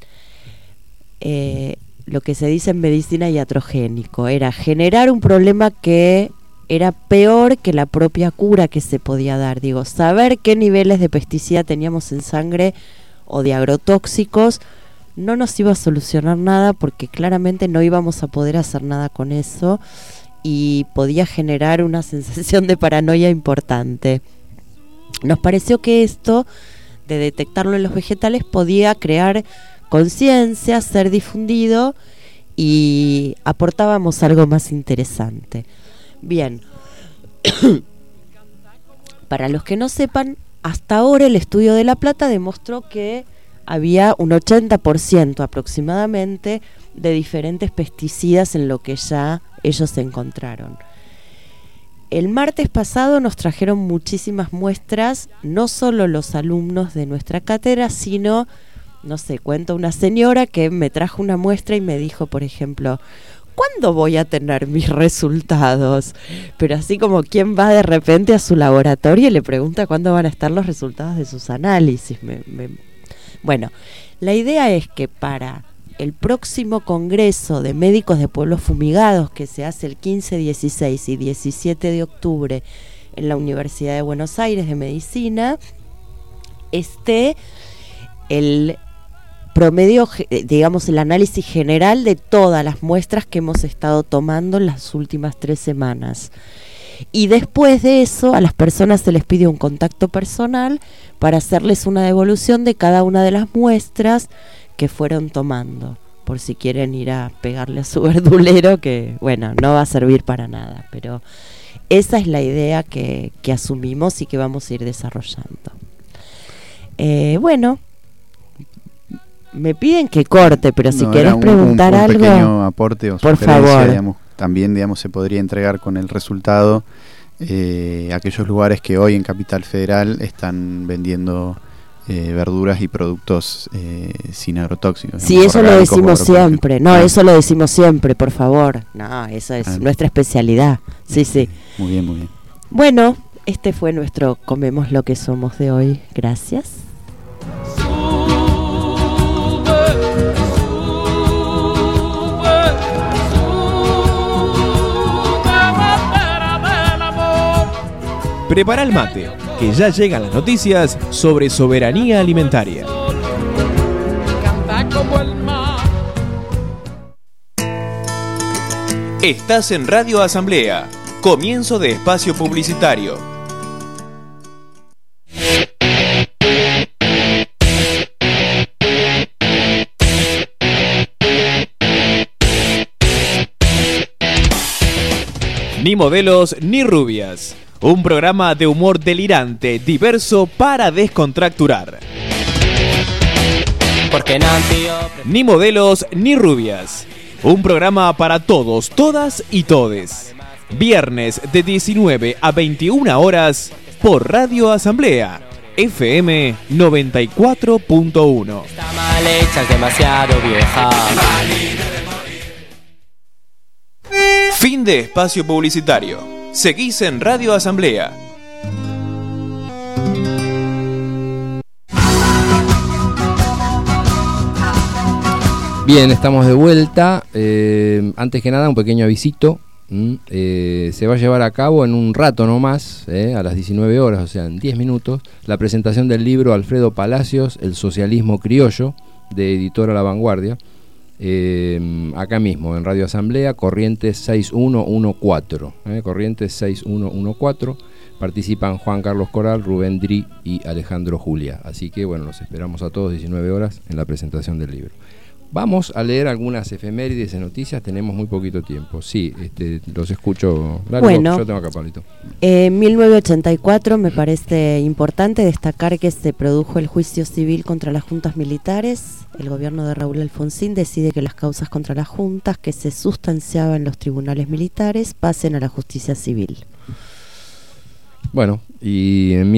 lo que se dice en medicina iatrogénico, era generar un problema que era peor que la propia cura que se podía dar. Digo, saber qué niveles de pesticida teníamos en sangre o de agrotóxicos no nos iba a solucionar nada, porque claramente no íbamos a poder hacer nada con eso y podía generar una sensación de paranoia importante. Nos pareció que esto de detectarlo en los vegetales podía crear conciencia, ser difundido y aportábamos algo más interesante. Bien, para los que no sepan, hasta ahora el estudio de La Plata demostró que había un 80% aproximadamente de diferentes pesticidas en lo que ya ellos encontraron. El martes pasado nos trajeron muchísimas muestras, no solo los alumnos de nuestra cátedra, sino, no sé, cuenta una señora que me trajo una muestra y me dijo, por ejemplo, ¿cuándo voy a tener mis resultados? Pero así como quien va de repente a su laboratorio y le pregunta cuándo van a estar los resultados de sus análisis. Bueno, la idea es que para el próximo Congreso de Médicos de Pueblos Fumigados, que se hace el 15, 16 y 17 de octubre en la Universidad de Buenos Aires de Medicina, esté el promedio, digamos, el análisis general de todas las muestras que hemos estado tomando en las últimas 3 semanas. Y después de eso, a las personas se les pide un contacto personal para hacerles una devolución de cada una de las muestras que fueron tomando, por si quieren ir a pegarle a su verdulero, que bueno, no va a servir para nada, pero esa es la idea que asumimos y que vamos a ir desarrollando. Bueno, me piden que corte, pero si querés preguntar un algo, pequeño aporte o por favor. digamos, también, digamos, se podría entregar con el resultado aquellos lugares que hoy en Capital Federal están vendiendo verduras y productos sin agrotóxicos. Sí, eso lo decimos siempre. No, eso lo decimos siempre, por favor. No, eso es nuestra especialidad. Sí, sí. Muy bien, muy bien. Bueno, este fue nuestro Comemos lo que somos de hoy. Gracias. Prepara el mate, que ya llegan las noticias sobre soberanía alimentaria. Estás en Radio Asamblea, Comienzo de espacio publicitario. Ni modelos ni rubias. Un programa de humor delirante, diverso para descontracturar. Ni modelos ni rubias. Un programa para todos, todas y todes. Viernes de 19 a 21 horas por Radio Asamblea, FM 94.1. Está mal hecha, es demasiado vieja. Fin de espacio publicitario. Seguís en Radio Asamblea. Bien, estamos de vuelta. Antes que nada, un pequeño avisito. Se va a llevar a cabo en un rato nomás, a las 19 horas, o sea, en 10 minutos, la presentación del libro Alfredo Palacios, El socialismo criollo, de Editora La Vanguardia. Acá mismo, en Radio Asamblea, Corrientes 6114. Corrientes 6114. Participan Juan Carlos Coral, Rubén Dri y Alejandro Julia. Así que, bueno, los esperamos a todos 19 horas en la presentación del libro. Vamos a leer algunas efemérides de noticias, tenemos muy poquito tiempo. Sí, los escucho. Dale, bueno, yo tengo acá, Pablito. En 1984 me parece importante destacar que se produjo el juicio civil contra las juntas militares. El gobierno de Raúl Alfonsín decide que las causas contra las juntas que se sustanciaban en los tribunales militares pasen a la justicia civil. Bueno, y en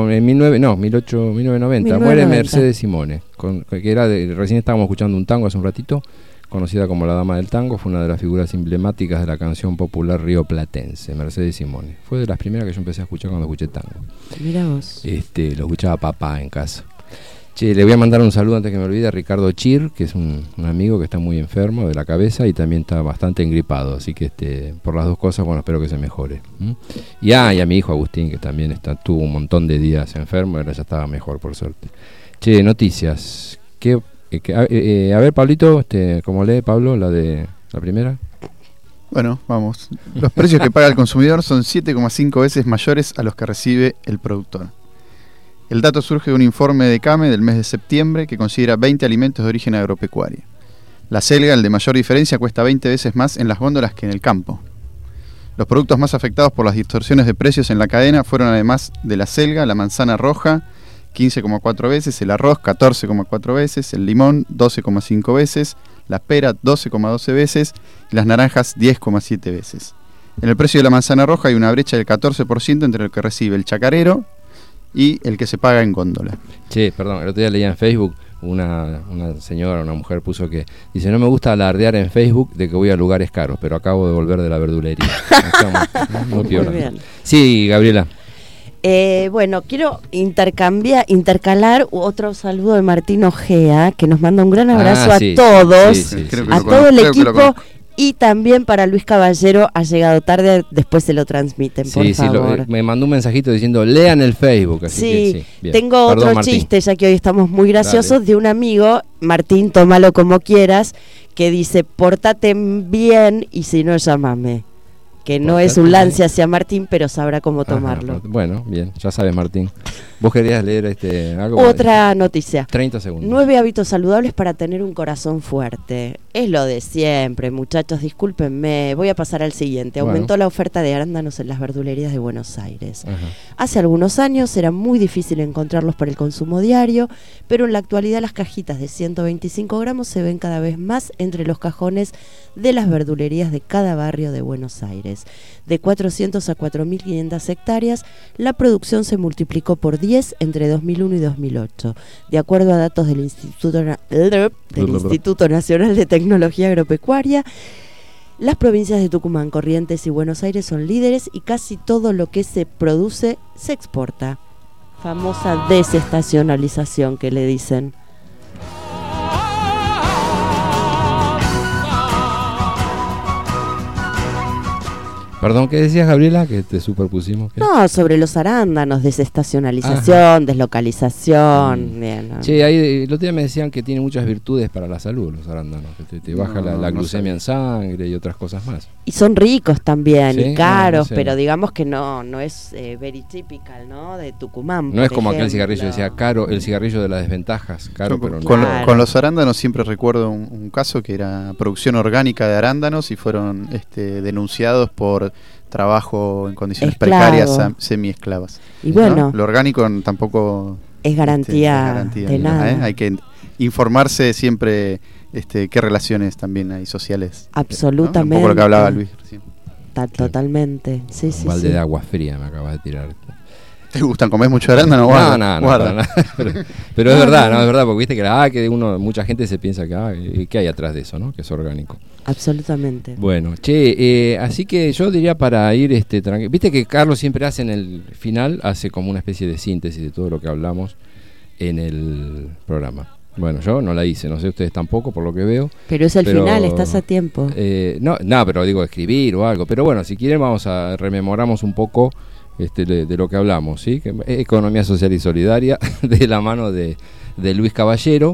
1990 muere Mercedes Simone, que era recién estábamos escuchando un tango hace un ratito, conocida como la Dama del Tango, fue una de las figuras emblemáticas de la canción popular rioplatense, Mercedes Simone. Fue de las primeras que yo empecé a escuchar cuando escuché tango. Mira vos. Lo escuchaba papá en casa. Che, le voy a mandar un saludo antes que me olvide a Ricardo Chir, que es un amigo que está muy enfermo de la cabeza y también está bastante engripado, así que por las dos cosas, bueno, espero que se mejore. Y a mi hijo Agustín, que también tuvo un montón de días enfermo, ahora ya estaba mejor, por suerte. Che, noticias. A ver, Pablito, ¿cómo lee Pablo la primera? Bueno, vamos. Los precios que paga el consumidor son 7,5 veces mayores a los que recibe el productor. El dato surge de un informe de CAME del mes de septiembre que considera 20 alimentos de origen agropecuario. La selga, el de mayor diferencia, cuesta 20 veces más en las góndolas que en el campo. Los productos más afectados por las distorsiones de precios en la cadena fueron, además de la selga, la manzana roja, 15,4 veces, el arroz, 14,4 veces, el limón, 12,5 veces, la pera, 12,12 veces y las naranjas, 10,7 veces. En el precio de la manzana roja hay una brecha del 14% entre el que recibe el chacarero y el que se paga en góndola. Che, perdón, el otro día leía en Facebook una señora, una mujer puso que dice: no me gusta alardear en Facebook de que voy a lugares caros, pero acabo de volver de la verdulería. Muy bien. Sí, Gabriela. Bueno, quiero intercalar otro saludo de Martín Ojea, que nos manda un gran abrazo a todos, a todo el equipo. Y también para Luis Caballero, ha llegado tarde, después se lo transmiten, por favor. Me mandó un mensajito diciendo, lean el Facebook. Así que, tengo otro chiste, ya que hoy estamos muy graciosos. Dale. De un amigo, Martín, tómalo como quieras, que dice, pórtate bien y si no, llámame. Que no es un lance hacia Martín, pero sabrá cómo tomarlo. Ajá, bueno, bien, ya sabes, Martín. ¿Vos querías leer algo? Otra noticia. 30 segundos. 9 hábitos saludables para tener un corazón fuerte. Es lo de siempre, muchachos, discúlpenme. Voy a pasar al siguiente. Aumentó la oferta de arándanos en las verdulerías de Buenos Aires. Ajá. Hace algunos años era muy difícil encontrarlos para el consumo diario, pero en la actualidad las cajitas de 125 gramos se ven cada vez más entre los cajones de las verdulerías de cada barrio de Buenos Aires. De 400 a 4.500 hectáreas, la producción se multiplicó por 10 entre 2001 y 2008. De acuerdo a datos del Instituto Nacional de Tecnología Agropecuaria, las provincias de Tucumán, Corrientes y Buenos Aires son líderes y casi todo lo que se produce se exporta. Famosa desestacionalización que le dicen. Perdón, ¿qué decías, Gabriela? Que te superpusimos. ¿Qué? No, sobre los arándanos, desestacionalización, deslocalización. Bien, ¿no? Che, ahí el otro día me decían que tiene muchas virtudes para la salud los arándanos, que te baja la glucemia en sangre y otras cosas más. Y son ricos también, ¿Sí? y caros, No sé. pero digamos que no es very typical, ¿no? De Tucumán. No es por como aquel ejemplo. cigarrillo, decía caro, el cigarrillo de las desventajas, caro, Yo pero no. Claro. con los arándanos siempre recuerdo un caso que era producción orgánica de arándanos y fueron denunciados por trabajo en condiciones Esclavo. precarias, semi-esclavas. Y bueno, ¿no? Lo orgánico tampoco es garantía, de nada. Hay que informarse siempre qué relaciones también hay sociales. Absolutamente. Un poco lo que hablaba Luis recién. Totalmente, sí, sí, Un balde sí. de agua fría me acabas de tirar. ¿Te gustan? ¿Comés mucho arándano? No, Guarda, no, guarda. para nada. Pero es verdad, ¿no? Es verdad, porque viste que mucha gente se piensa que ¿qué hay atrás de eso, no? Que es orgánico. Absolutamente. Bueno, che, así que yo diría para ir viste que Carlos siempre hace en el final, hace como una especie de síntesis de todo lo que hablamos en el programa. Bueno, yo no la hice, no sé ustedes tampoco, por lo que veo. Pero es el final, estás a tiempo. No, pero digo escribir o algo. Pero bueno, si quieren vamos a rememoramos un poco de lo que hablamos, ¿sí? Que economía social y solidaria, de la mano de Luis Caballero.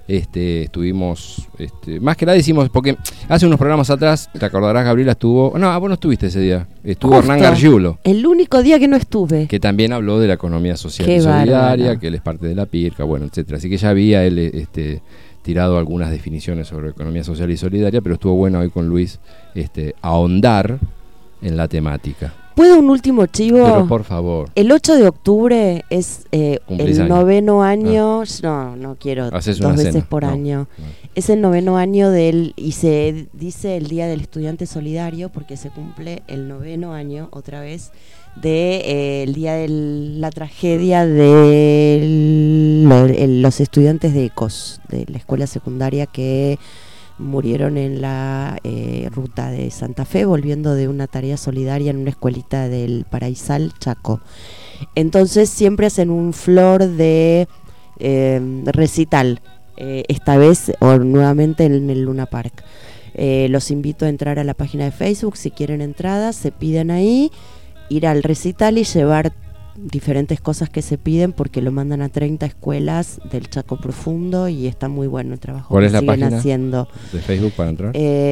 Estuvimos, más que nada hicimos, porque hace unos programas atrás, te acordarás, Gabriela, vos no estuviste ese día, estuvo Justo, Hernán Gargiulo, el único día que no estuve. que también habló de la economía social Qué y solidaria, bárbaro. que él es parte de la PIRCA, bueno, etcétera. Así que ya había él tirado algunas definiciones sobre economía social y solidaria, pero estuvo bueno hoy con Luis ahondar en la temática. ¿Puedo un último chivo? Pero por favor. El 8 de octubre es ¿Cumplís el años? 9º año, no quiero Haces 2 una veces cena. por No, año. no. Es el 9º año y se dice el Día del Estudiante Solidario porque se cumple el 9º año, otra vez, el día de la tragedia de los estudiantes de ECOS, de la escuela secundaria que murieron en la ruta de Santa Fe volviendo de una tarea solidaria en una escuelita del Paraísal, Chaco. Entonces siempre hacen un flor de recital, esta vez o nuevamente en el Luna Park. Los invito a entrar a la página de Facebook si quieren entradas, se piden ahí, ir al recital y llevar diferentes cosas que se piden porque lo mandan a 30 escuelas del Chaco Profundo y está muy bueno el trabajo ¿Cuál que es la siguen página haciendo. de Facebook para entrar?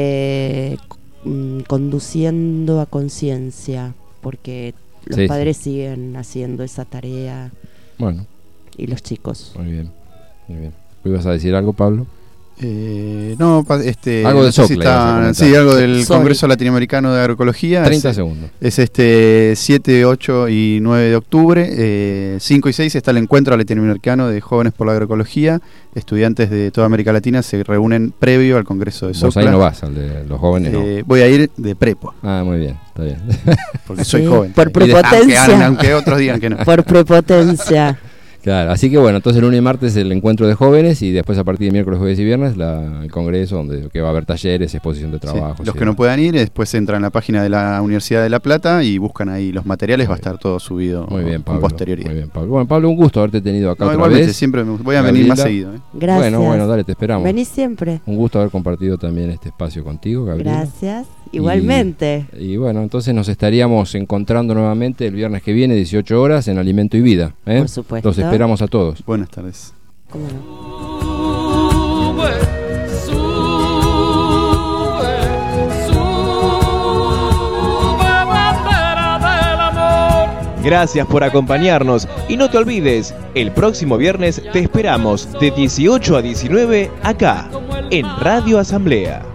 Conduciendo a conciencia, porque los Sí, padres siguen haciendo esa tarea Bueno, y los chicos. muy bien, muy bien. ¿Ibas a decir algo, Pablo? Algo Algo de Socle, ibas a comentar. sí, algo del Sorry. Congreso Latinoamericano de Agroecología. 30 segundos. Es 7, 8 y 9 de octubre. 5 y 6 está el encuentro latinoamericano de jóvenes por la agroecología. Estudiantes de toda América Latina se reúnen previo al Congreso de Vos Socla. ahí no vas, al de los jóvenes no. Voy a ir de prepo, Ah, muy bien, está bien. porque soy Sí, joven. por prepotencia. Aunque otros digan que no. Por prepotencia. Claro, así que bueno, entonces el lunes y martes el encuentro de jóvenes y después a partir de miércoles, jueves y viernes el congreso que va a haber talleres, exposición de Sí, trabajo. los que no puedan ir, después entran a la página de la Universidad de La Plata y buscan ahí los materiales, va a estar todo subido Muy bien, con Pablo. posterioridad. Muy bien, Pablo. Bueno, Pablo, un gusto haberte tenido acá No, otra igualmente, vez. siempre voy a venir más Gabriela. seguido. Gracias. Bueno, dale, te esperamos. Venís siempre. Un gusto haber compartido también este espacio contigo, Gabriela. Gracias. Igualmente. Y bueno, entonces nos estaríamos encontrando nuevamente el viernes que viene, 18 horas, en Alimento y Vida. Por supuesto. Los esperamos a todos. Buenas tardes. ¿Cómo no? Gracias por acompañarnos y no te olvides, el próximo viernes te esperamos de 18 a 19 acá, en Radio Asamblea.